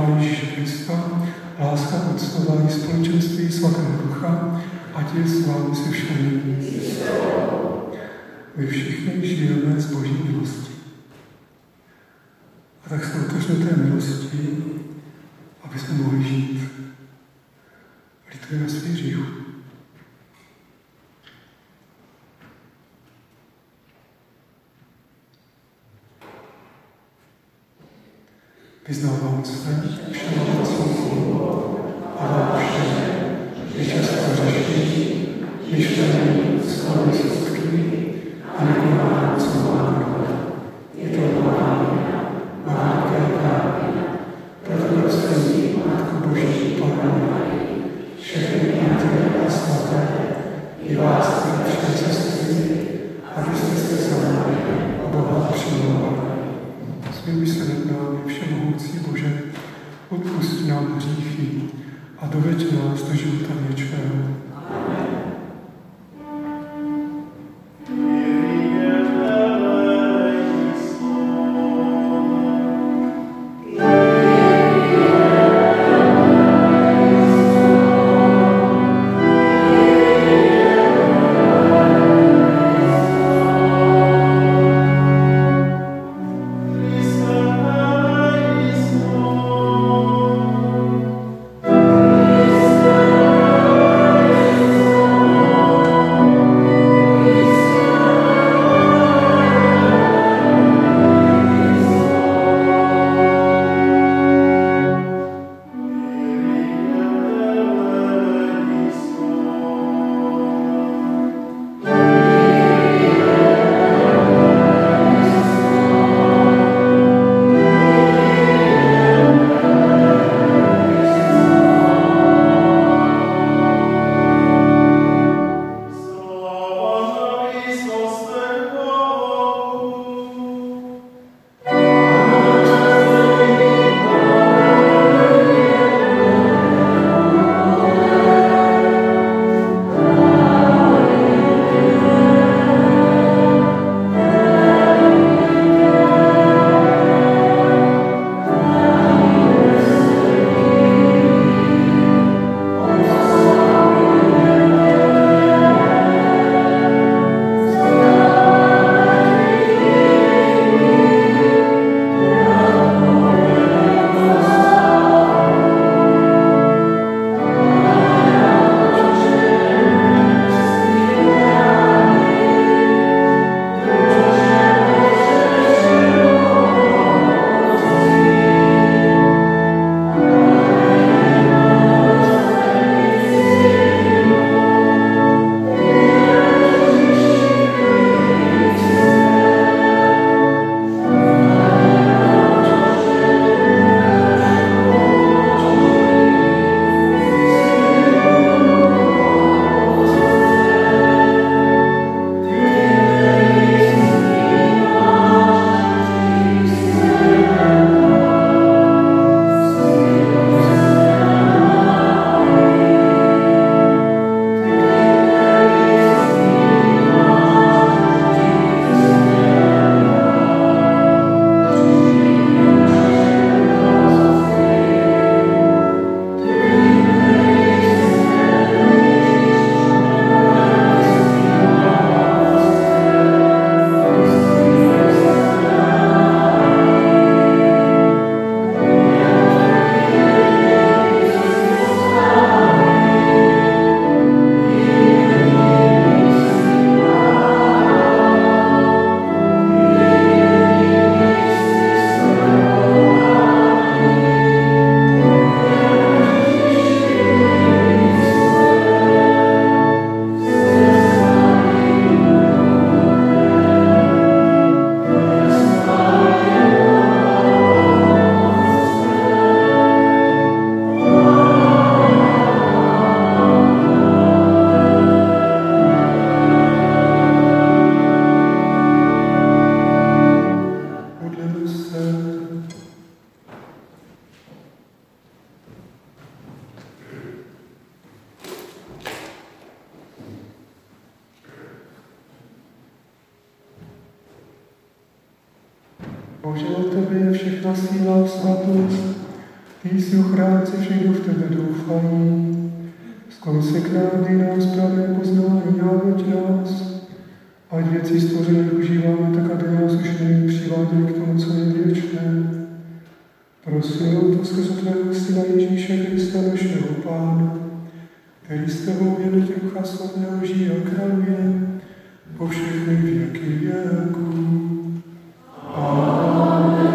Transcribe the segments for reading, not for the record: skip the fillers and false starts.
Pána Ježíše Krista, láska Otcova i společenství Svatého Ducha, ať je s vámi se všemi. My všichni žijeme z Boží milosti. A tak se otevřeme té milosti, aby jsme mohli žít. Litujeme svých hříchů. Vyznávám se všemohoucímu a vám všem, že často řeší, myšlení, slovy, skutky a nekonám, co mám. Je to normálně, velké právě. Proto prosím Matku Boží Pannu, všechny anděle a svaté, i vás, které přiceství, abyste se za námi a Boha přimlouvali. Svědí se nad námi, všemohoucí Bože, odpusť nám hříchy a doveď nás do života věčného. Bože, od tebe je všechna síla, svatost Ty jsi ochránce všech, kdo v tebe doufají. Sklon se k nám, dej nám správné poznání a veď nás. Ať věci stvořené užíváme, tak aby nás už nyní přiváděli k tomu, co je věčné. Prosím o to skrze tvého syna Ježíše Krista, našeho Pána, který s tebou je Ducha Svatého žije a králuje po všechny věky věků. Amen.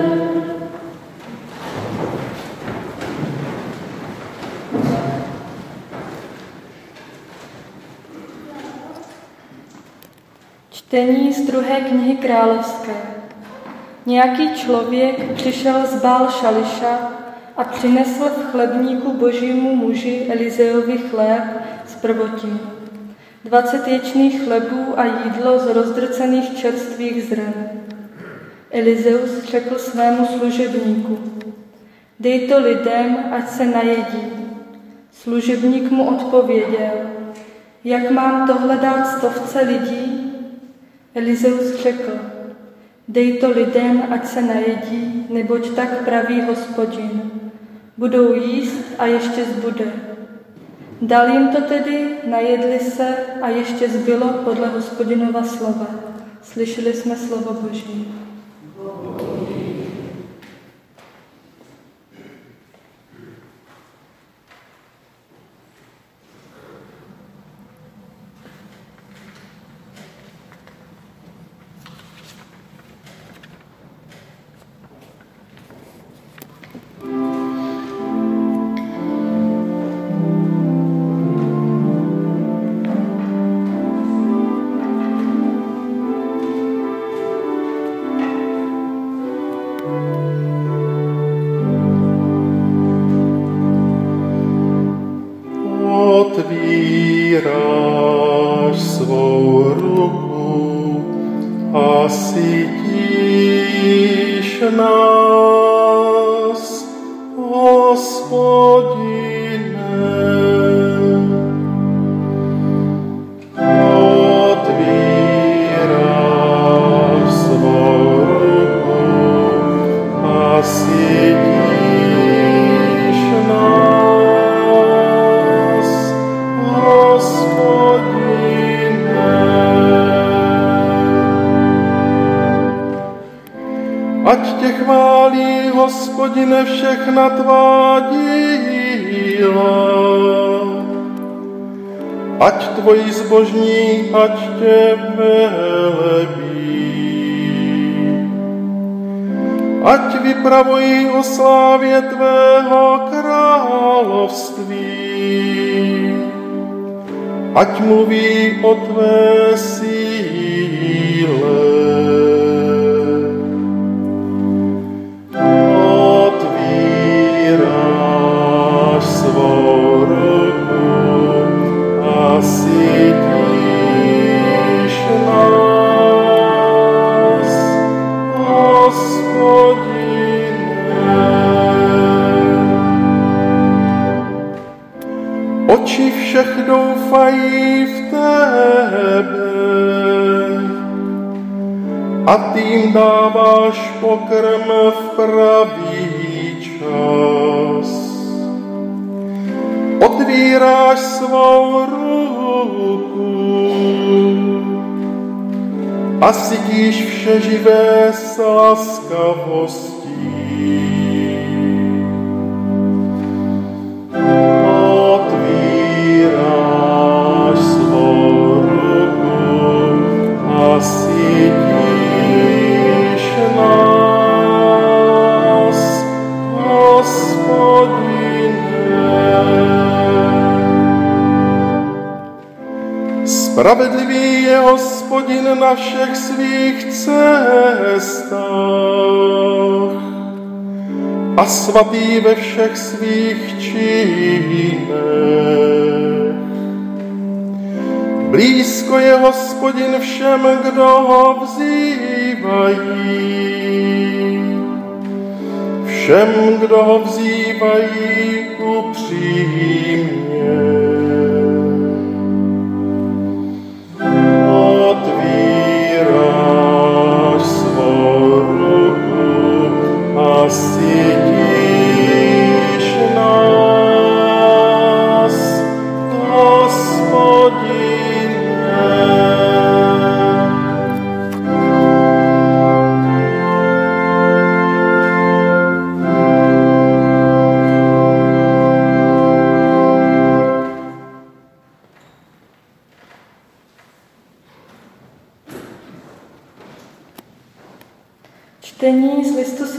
Čtení z 2. knihy Královské. Nějaký člověk přišel z Bál Šališa a přinesl v chlebníku božímu muži Elizeovi chléb z prvotiny, 20 ječných chlebů a jídlo z rozdrcených čerstvých zrn. Elizeus řekl svému služebníku: dej to lidem, ať se najedí. Služebník mu odpověděl: jak mám tohle dát 100 lidí? Elizeus řekl: dej to lidem, ať se najedí, neboť tak praví Hospodin. Budou jíst a ještě zbude. Dal jim to tedy, najedli se a ještě zbylo podle Hospodinova slova. Slyšeli jsme slovo Boží. Otvíráš svou ruku a sytíš nás, Hospodine. Otvíráš svou ruku a sytíš nás, Hospodine. Ať tě chválí, Hospodine, všechna tvá díla. Ať tvoji zbožní, ať tě velebí. Ať vypravují o slávě tvého království. Ať mluví o tvé síle. Otvíráš svou ruku a sytíš nás, Hospodine. Oči všech doufají v tebe a ty jim dáváš pokrm v pravý čas. Otvíráš svou ruku a sytíš vše živé s laskavostí. Otvíráš svou ruku a sytíš nás, Hospodine. Spravedlivý je Hospodin na všech svých cestách a svatý ve všech svých činech. Blízko je Hospodin všem, kdo ho vzývají. Všem, kdo ho vzývají upřímně. Otvíráš svou ruku a sytíš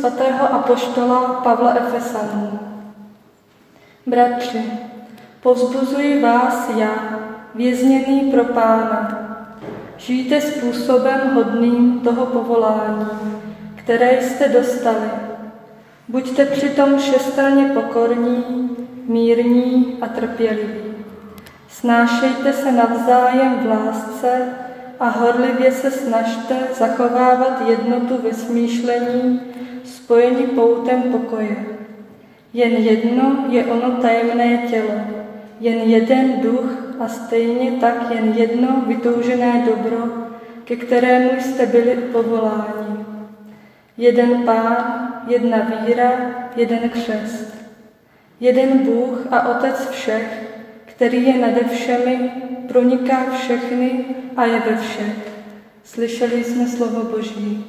svatého apoštola Pavla Efesanům. Bratři, povzbuzuji vás já, vězněný pro Pána. Žijte způsobem hodným toho povolání, které jste dostali. Buďte přitom všestranně pokorní, mírní a trpěliví. Snášejte se navzájem v lásce a horlivě se snažte zachovávat jednotu ve smýšlení, spojení poutem pokoje. Jen jedno je ono tajemné tělo, jen jeden duch a stejně tak jen jedno vytoužené dobro, ke kterému jste byli povoláni. Jeden Pán, jedna víra, jeden křest. Jeden Bůh a Otec všech, který je nade všemi, proniká všechny a je ve všech. Slyšeli jsme slovo Boží.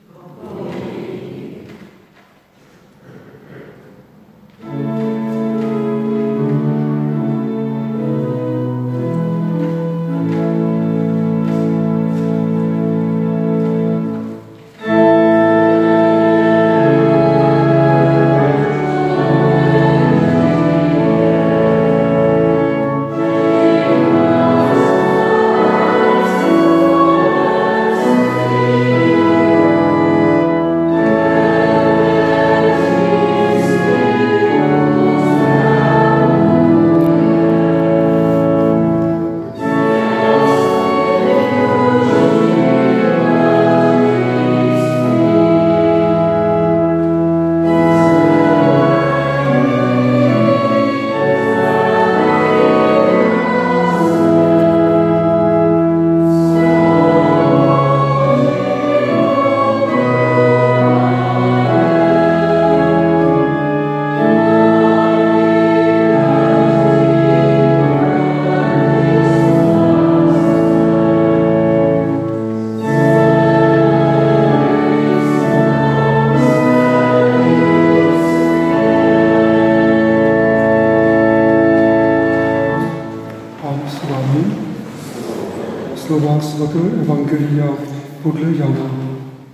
Slova svatého Evangelia podle Jana.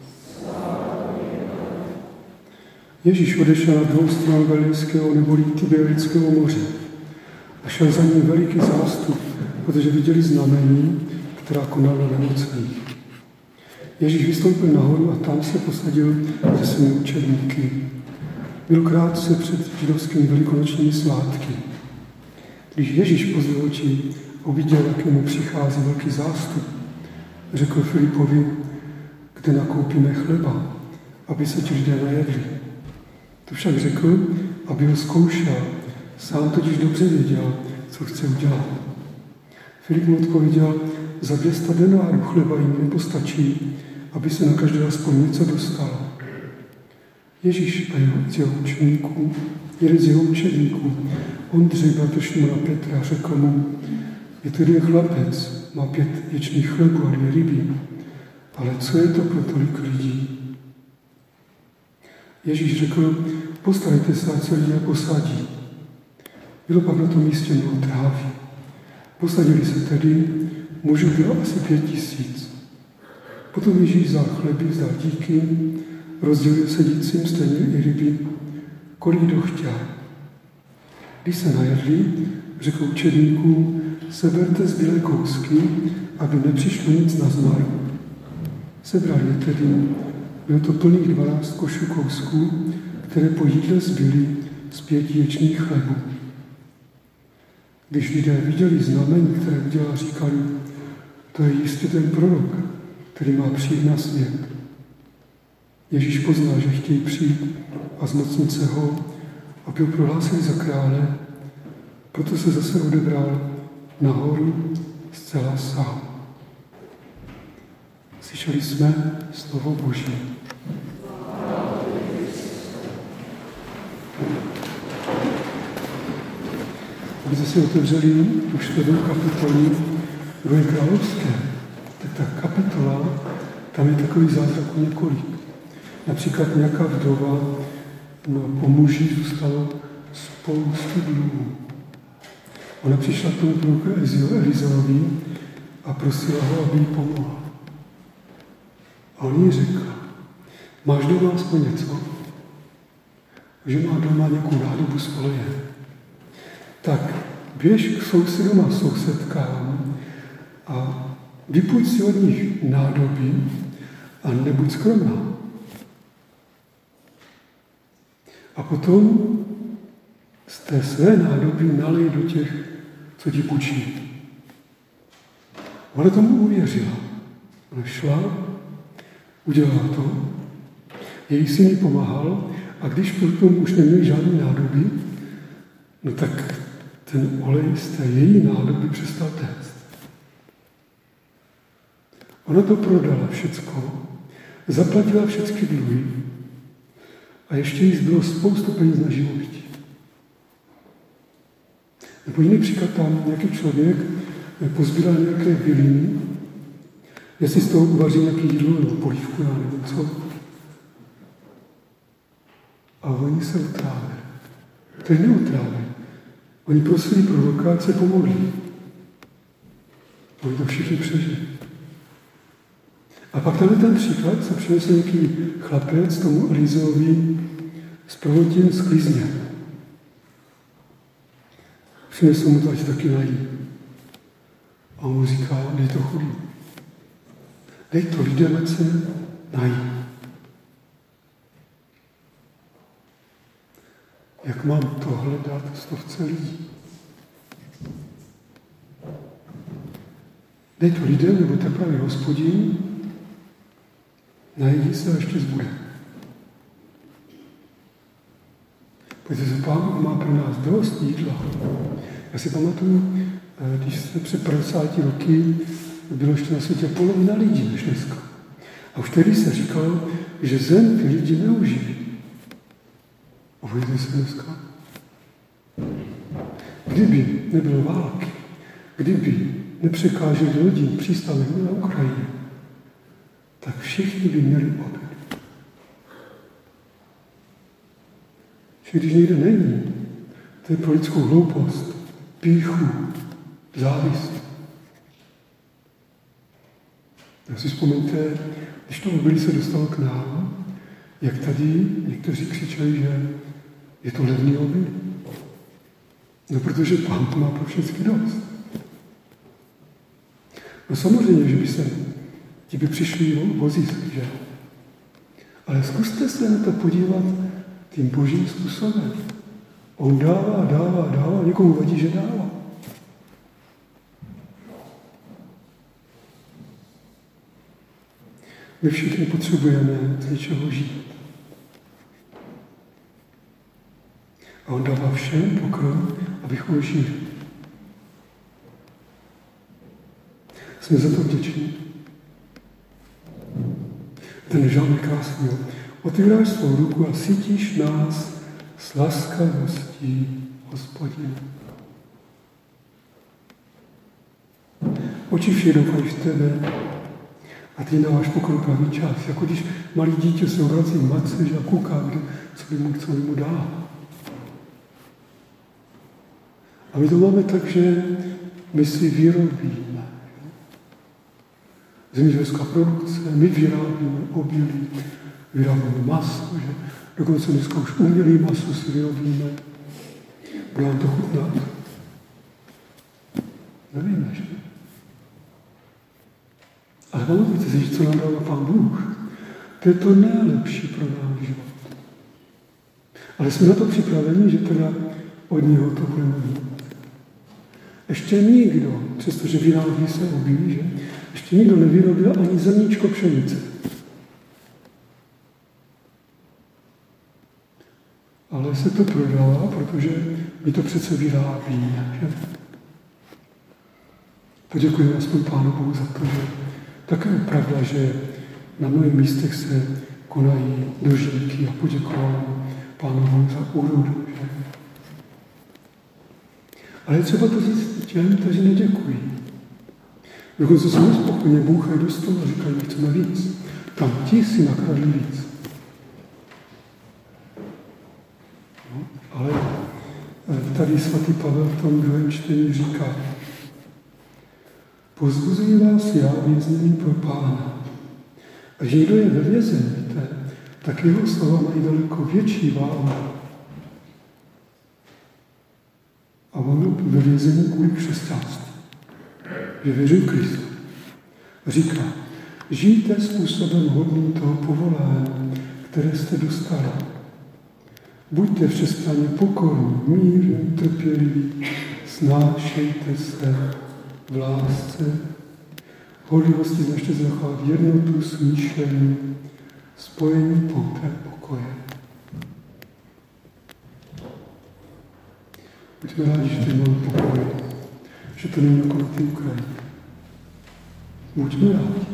Ježíš odešel na druhou stranu Galilejského neboli Tiberického moře a šel za ním veliký zástup, protože viděli znamení, která konala na nemocných. Ježíš vystoupil nahoru a tam se posadil se svými učedníky. Byl krátce před židovskými velikonočními svátky. Když Ježíš pozděl oči uviděl, jak mu přichází velký zástup, řekl Filipovi, kde nakoupíme chleba, aby se ti lidé najedli. To však řekl, aby ho zkoušel, sám totiž dobře věděl, co chce udělat. Filip mu odpověděl, za 200 denárů chleba jim nepostačí, aby se na každého aspoň něco dostalo. Ježíš a jeden z jeho učeníků, Ondřej, bratr Šimona Petra, řekl mu, je tady chlapec, má 5 ječných chlebů a 2 ryby, ale co je to pro tolik lidí? Ježíš řekl, postarejte se, ať se lidé posadí. Bylo pak na tom místě mnoho trávy. Posadili se tedy, mužů bylo asi 5000. Potom Ježíš vzal chleby, vzdal díky, rozdělil sedícím, stejně i ryby, kolik kdo chtěl. Když se najedli, řekl učedníkům, seberte zbylé kousky, aby nepřišlo nic na zmaru. Sebrali je tedy, bylo to plných 12 košů kousků, které po jídle zbyly z 5 ječných chlebů. Když lidé viděli znamení, které udělal, říkali, to je jistě ten prorok, který má přijít na svět. Ježíš poznal, že chtějí přijít a zmocnit se ho, aby ho prohlásili za krále, proto se zase odebral nahoru zcela sám. Slyšeli jsme slovo Boží. Abyste si otevřeli už 4. kapitolu 2. královské, tak ta kapitola, tam je takový zázraků několik. Například nějaká vdova, po muži zůstalo spoustu dluhů. Ona přišla k tomu proroku Elizeovi a prosila ho, aby jí pomohl. A on jí řekl, máš doma aspoň něco? že má doma nějakou nádobu z oleje, tak běž k sousedům a sousedkám a vypůjč si od nich nádoby a nebuď skromná. A potom z té své nádoby nalej do těch, co ti půjčí. Ona tomu uvěřila. Ona šla, udělala to, její syn jí pomáhal a když potom už neměli žádný nádoby, no tak ten olej z té její nádoby přestal téct. Ona to prodala všecko, zaplatila všechny dluhy a ještě jí zbylo spoustu peněz na živobytí. Nebo jiný příklad, tam nějaký člověk pozbíral nějaké byliny, jestli z toho uvaří nějaké jídlo nebo polívku, já nevím co. A oni se utrávili. To je neutrávili. Oni prosili proroka, ať se pomodlí. Oni to všichni přežili. A pak tady ten příklad se přinesl nějaký chlapec tomu Elizeovi s provodím sklizně. Přinesl mu to, ať taky nají. A on mu říká, dej to chudý. Dej to lidem, ať se nají. Jak mám tohle dát 100 lidí? Dej to lidem, nebo tak právě Hospodin, najedí se a ještě zbude. Protože Pán má pro nás dost jídla. Já si pamatuju, když se před 50 roky bylo ještě na světě polovina lidí než dneska. A už tehdy se říkalo, že zem ty lidi neuživí. A vidíte se dneska? Kdyby nebylo války, kdyby nepřekáželi lodi přístavy na Ukrajině, tak všichni by měli oběd. Že když někde není, to je pro lidskou hloupost, pýchu, závist. Já si vzpomeňte, když to obilí se dostalo k nám, jak tady někteří křičeli, že je to levný obilí. No, protože Pán to má pro všechny dost. No samozřejmě, že by se ti by přišli vozy, že? Ale zkuste se na to podívat tím božím způsobem. On dává, někomu vadí, že dává. My všichni potřebujeme z něčeho žít. A on dává všem pokrm, abychom žili. Jsme za to vděční. Ten žalm je krásný. Otvíráš svou ruku a sytíš nás s laskavostí Hospodina. Oči vše doufají v tebe a ty dáváš pokrm pravý čas. Jako když malý dítě se obrací k matce a kouká, co by mu dá. A my to máme tak, že my si vyrobíme. Zemědělská produkce, my vyrábíme obilí, vyrábíme maso, že? Dokonce dneska už umělý maso si vyrobíme. Bude vám to chutnat? Nevíme, že? Ale pamatujte si, co nám dal Pán Bůh. To je to nejlepší pro náš život. Ale jsme na to připraveni, že teda od něho to budeme mít. Ještě nikdo, přestože vyrábí se obilí, že? Ještě nikdo nevyrobil ani zrníčko pšenice. Ale se to prodává, protože my to přece vyrábíme. Že? Poděkujeme aspoň Pánu Bohu za to, že také je pravda, že na mnohých místech se konají dožitky a poděkování Pánu Bohu za úrodu. Že? Ale je třeba to říct těm, kteří neděkují. Dokonce jsou nespokojně, bouchají do stolu a říkají, chceme víc. Tam ti si nakradli víc. No, ale tady svatý Pavel v tom druhém čtení říká, pozbuzuji vás já vězněný pro Pána. A že kdo je ve vězení, tak jeho slova mají daleko větší váhu on byl vězení kvůli křesťanství. Že věřil Kristu. Říká, žijte způsobem hodným toho povolání, které jste dostali. Buďte všestranně pokorní, mírní, trpěliví, snášejte se v lásce, horlivosti značte zachovat jednotu, smýšlení, spojení poutem pokoje. Buďme rádi, že tady máme pokoj, že to není jako na té Ukrajině. Buďme rádi.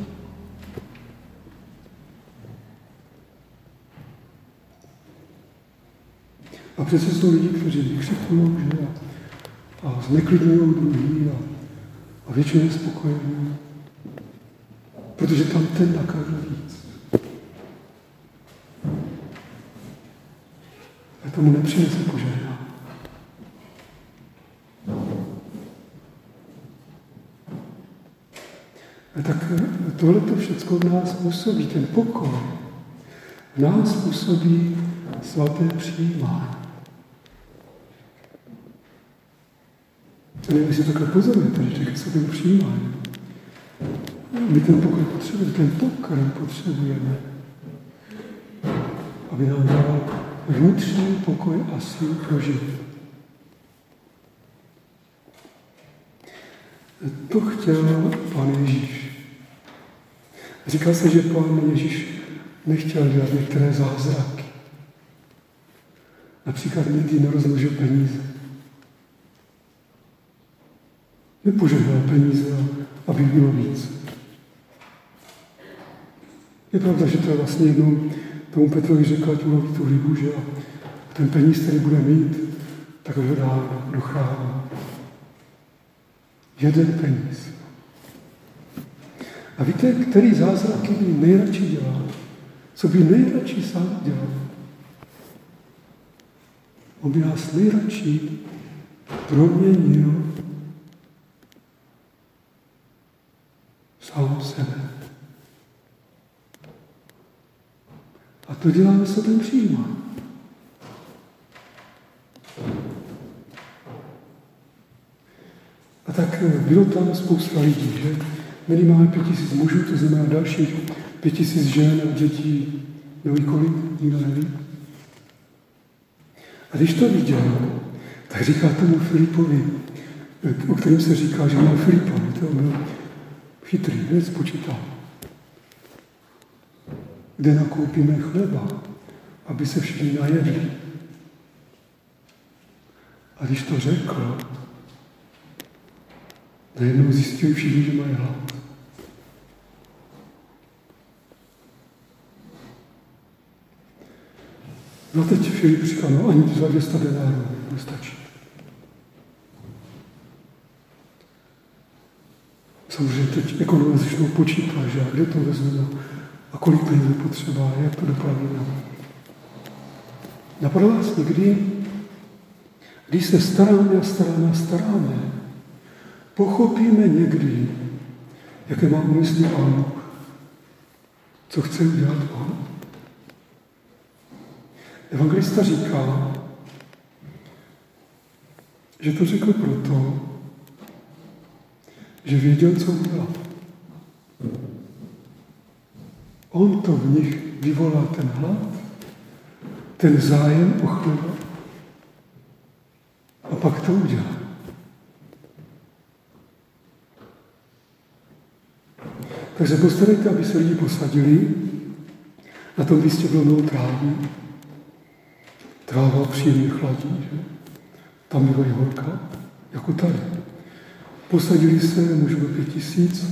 A přece jsou lidi, kteří vykřikují, že a zneklidňují druhý a většinou je spokojený. Protože tam ten nakáže víc. A tomu nepřinese požehnání. A tak tohleto všecko v nás působí, ten pokoj. V nás působí svaté přijímání. A nevím, jestli takhle pozorujete, že říká svaté přijímání. My ten pokoj potřebujeme, ten pokrm potřebujeme, aby nám dal vnitřní pokoj a sílu pro život. To chtěl Pán Ježíš. Říká se, že Pán Ježíš nechtěl dělat některé zázraky. Například nikdy nerozložil peníze. Nepožehnal peníze, aby bylo víc. Je pravda, že to je vlastně jednou tomu Petrovi řekl, ať uloví tu rybu, že a ten peníz, který bude mít, tak ho dá do chrámu. Jeden peníz. A víte, který zázraky by nejradši dělal? Co by nejradši sám dělal? On by nás nejradši proměnil sám sebe. A to děláme se ten přijímání. A tak bylo tam spousta lidí, že? Minimálně 5000 mužů, to znamená dalších 5000 žen a dětí, neví kolik, nikdo neví. A když to viděl, tak říká tomu Filipovi, o kterém se říká, že měl Filipovi, to byl chytrý, hned spočítal. Kde nakoupíme chleba, aby se všichni najedli. A když to řekl, najednou zjistili všichni, že mají hlad. No teď Filip říká, no ani za 200 denárů nestačí. Samozřejmě teď ekonomie začnou počítat, že a kde to vezme a kolik peněz potřeba, jak to dopadne. Napadlo vás někdy, když se staráme, pochopíme někdy, jaké má úmysly Pán Bůh, co chce udělat On. Evangelista říká, že to řekl proto, že věděl, co udělal. On to v nich vyvolal ten hlad, ten zájem o chleba. A pak to udělal. Takže postarejte, aby se lidi posadili. Na tom místě bylo mnoho trávy. Tráva příjemně chladí, že? Tam byla i horka, jako tady. Posadili se, možná 5000.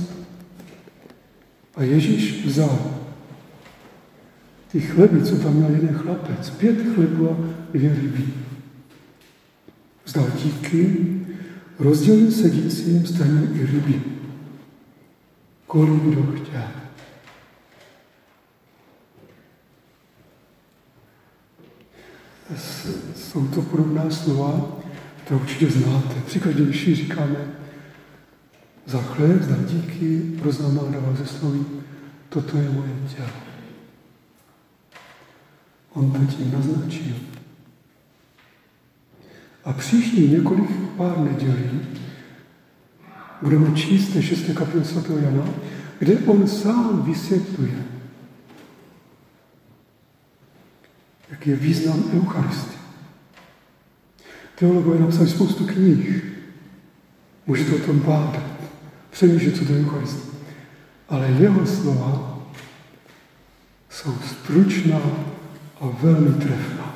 A Ježíš vzal ty chleby, co tam měl jeden chlapec, 5 chlebů a 2 ryby. Vzdal díky, rozdělil sedícím, stanil i ryby. Kolik kdo chtěl. Jsou to podobná slova, které určitě znáte. Při každém mši říkáme za chléb, za díky, roznámá dával ze sloví, toto je moje tělo. On to tím naznačil. A příští několik pár nedělí budeme číst 6. kapitolu sv. Jana, kde on sám vysvětluje, jaký je význam Eucharistie. Teologové napsali spoustu knih. Můžete o tom bádat, přemýšlet, co to je Eucharistie. Ale jeho slova jsou stručná a velmi trefná.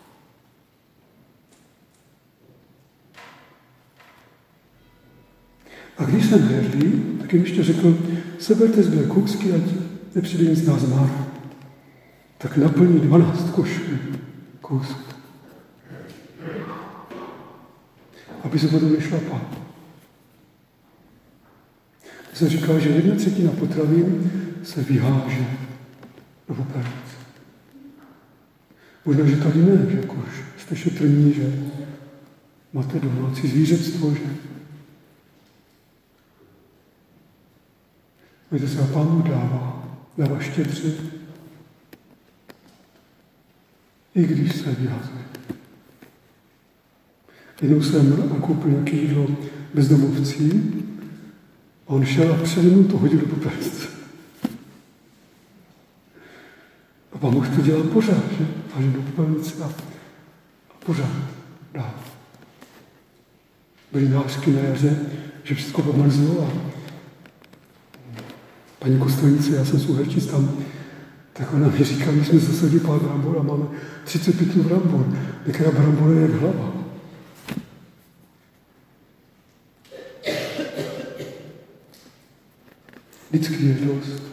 A když jsem hrdý, tak jim ještě řekl, seberte zbylé kousky, ať nepřijde nic nás málo. Tak naplní 12 košů kousků. Aby se potom nešlapal. Já jsem říkal, že 1/3 potravin se vyháže do popelnice. Možná, že tady ne, že jako jste šetrní, že máte domácí zvířectvo, že víte se, a Pán mu dává štědře, i když se vyhazuje. Jednou jsem koupil nějaké jídlo bezdomovcí a on šel a přede mnou to hodil do popelnice. A Pán už to dělal pořád, že? A že do popelnice a pořád dál. Byly nářky na jaře, že všechno pomrzlo a paní kostelnice, já jsem z Uherčic tam, tak ona mi říká, my jsme zasadili pár brambor a máme 35 brambor. Některá brambor je jak hlava. Vždycky je dost.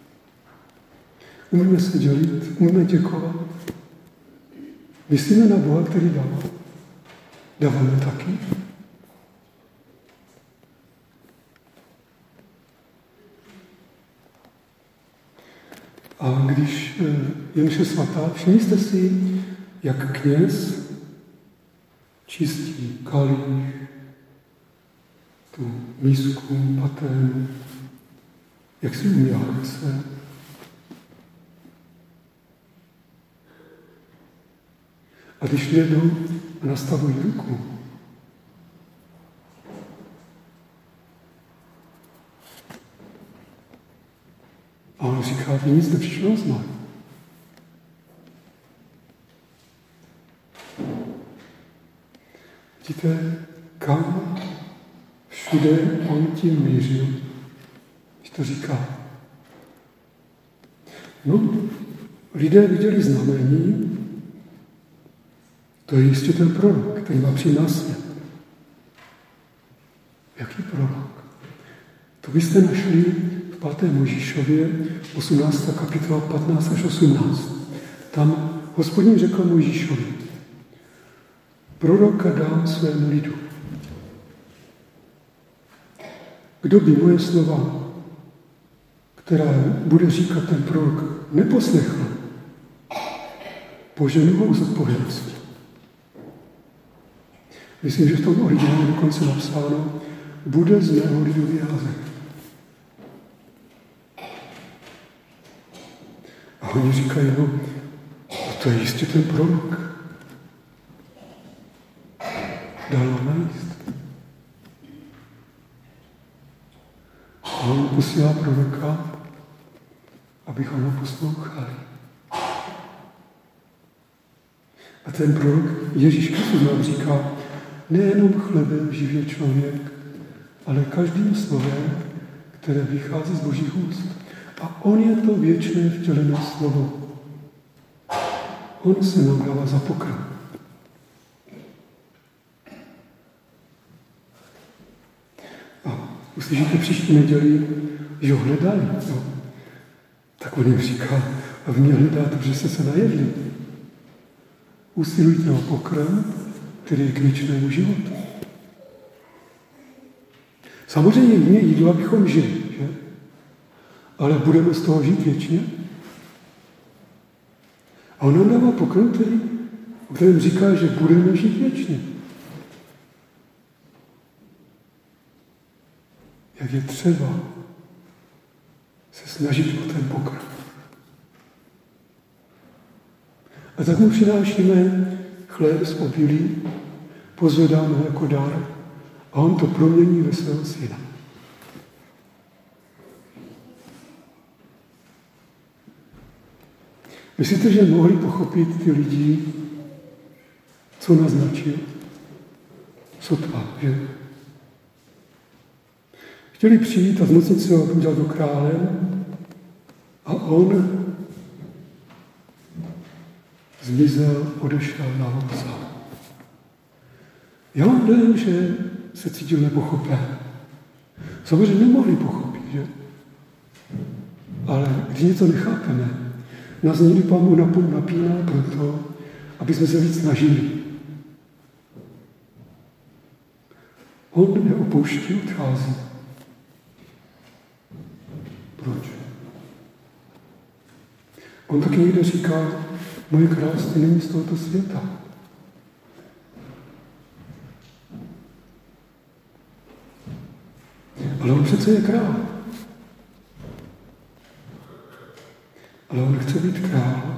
Umíme se dělit, umíme děkovat. Myslíme na Boha, který dává. Dáváme taky. A když je mše svatá, všimli jste si, jak kněz čistí kalich, tu mísku, paténu, jak si umývá ruce. A když jedou a nastavují ruku, a on říká, vy nic nepřišlo z nás. Vidíte, kam všude on tím mířil, když to říká. No, lidé viděli znamení, to je jistě ten prorok, který má přijít na svět. Jaký prorok? To byste našli v 5. Mojžíšově, 18. kapitola 15 až 18. Tam Hospodin řekl Mojžíšovi, proroka dám svému lidu. Kdo by moje slova, která bude říkat ten prorok, neposlechl, poženu ho z odpovědnosti. Myslím, že v tom originálu dokonce napsáno, bude z mého lidu vyházen. A oni říkají, no, to je jistě ten prorok. Dal nám jíst. A on posílá proroka, abychom ho poslouchali. A ten prorok Ježíš Kristus nám říká, nejenom chlebem živě člověk, ale každým slovem, které vychází z Božích úst. A on je to věčné vtělené slovo. On se nám dává za pokrm. A uslyšíte příští neděli, že ho hledali. No. Tak on jim říká, a vy mě hledáte, protože jste se najedli. Usilujte o pokrm, který je k věčnému životu. Samozřejmě jiné jídlo, abychom žili, že? Ale budeme z toho žít věčně. A on nám dává pokrm, o kterém říká, že budeme žít věčně. Jak je třeba se snažit o ten pokrm. A tak mu přinášíme chléb z obilí pozvedáme jako dar a on to promění ve svého syna. Myslíte, že mohli pochopit ty lidi, co naznačil? Sotva, že? Chtěli přijít a zmocnit se ho udělat do králem a on zmizel, odešel na louza. Já vím, že se cítil nepochopen. Samozřejmě nemohli pochopit, že? Ale když něco nechápeme, nás někdy Pán Bůh napíná proto, aby jsme se víc snažili. On neopouští, odchází. Proč? On taky někde říká, moje království není z tohoto světa. Ale on přece je král. Ale on chce být král.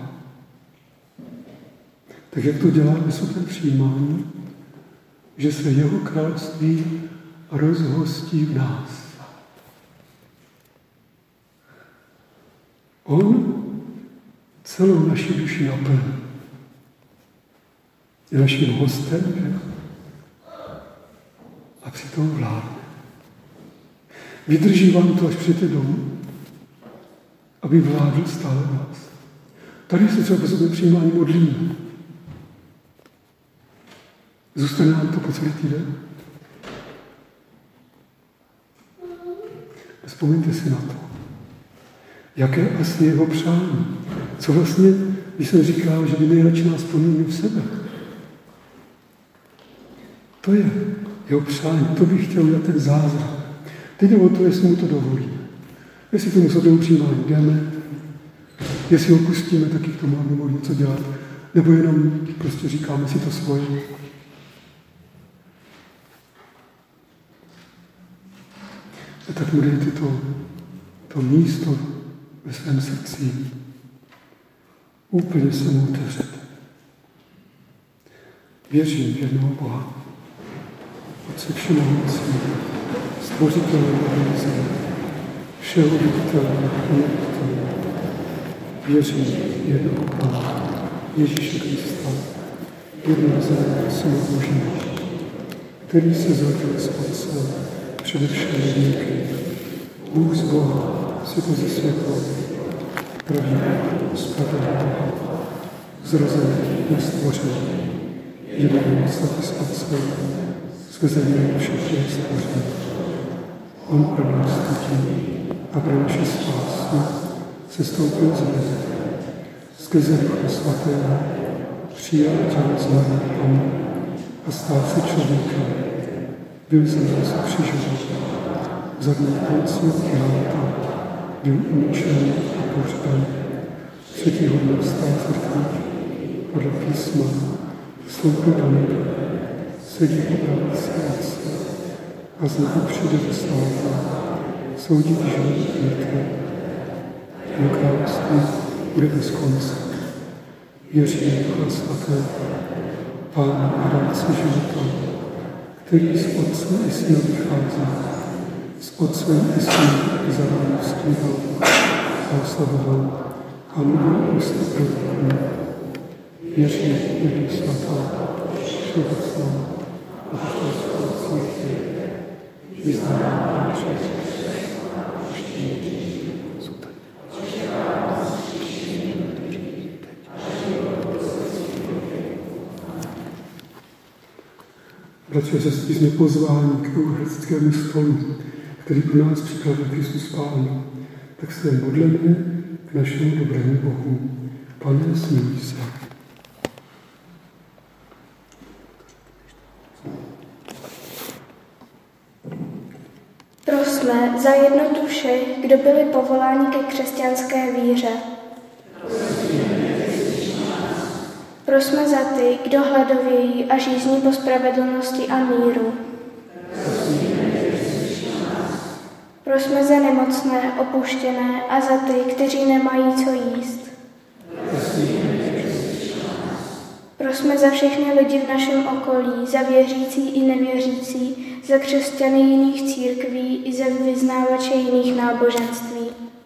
Tak jak to dělá vysoké přijímání, že se jeho království rozhostí v nás. On celou naši duši naplní. Je naším hostem, že? A přitom vládne. Vydrží vám to, až přijete domů, aby vládl stále vás. Tady se třeba po přijímání modlíme. Zůstane nám to po celý týden? Vzpomeňte si na to. Jaké vlastně jeho přání? Co vlastně, když jsem říkal, že by nejradši nás plnili v sebe? To je jeho přání, to bych chtěl udělat ten zázrak. Teď jde o to, jestli mu to dovolíme. Jestli tomu svatému přijímání jdeme, jestli ho pustíme taky k tomu, aby mohl něco dělat, nebo jenom prostě říkáme si to svoje. A tak mu dejte to místo ve svém srdci. Úplně se mu otevřete. Věřím v jednoho Boha, Otce všemohoucího, Stvořitele nebe i země, všeho viditelného a neviditelného. Věřím v jednoho Pána, Ježíše Krista, jednorozeného Syna Božího, který se zrodil z Otce především věky. Bůh z Boha, světlo ze světla, pravý spravedlivý Boha, zrozený, nestvořený, jediný svatý s Otcem, svezený všechny stvoření. On pro nás lidí a pro naši spásu se stoupil z nebe. Skrze Ducha Svatého přijal tělo z námi a stal se člověkem. Byl za nás ukřižován. Za dní Poncie Piláta byl umučen a pohřben. Třetího dne vstal z mrtvých podle písma, vstoupil do nebe, sedí po pravici Otce a znovu přijde do slávy, soudit život a mrtvé. Jeho království bude bez konce. Věří Ducha Svatého, Pána a dárce života, který z Otce i Syna vychází, s Otcem i Synem i zároveň zpíval a oslavoval a mluvil ústy proroků. Věří v jednu svatou, všeobecnou a apoštolskou církev, vyznávám křest, Bratři a sestry, jsme pozváni k eucharistickému stolu, který pro nás připravil Kristus Pán. Tak se modleme k našemu dobrému Bohu. Pane, smiluj se. Prosme za jednotu všech, kdo byli povoláni ke křesťanské víře. Prosme za ty, kdo hladovějí a žízní po spravedlnosti a míru. Prosme za nemocné, opuštěné a za ty, kteří nemají co jíst. Prosme za všechny lidi v našem okolí, za věřící i nevěřící, za křesťany jiných církví i za vyznávače jiných náboženství.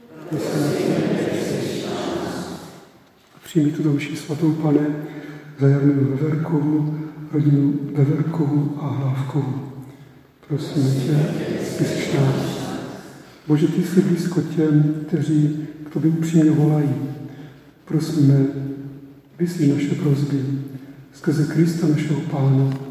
Přijmi tuto mši svatou, Pane, za Jarminu Veverkovou, rodinu Veverkovou a Hlávkovou. Prosíme tě, vyslyš nás. Bože, ty jsi blízko těm, kteří k tobě upřímně volají. Prosíme, vyslyš naše prosby skrze Krista našeho Pána.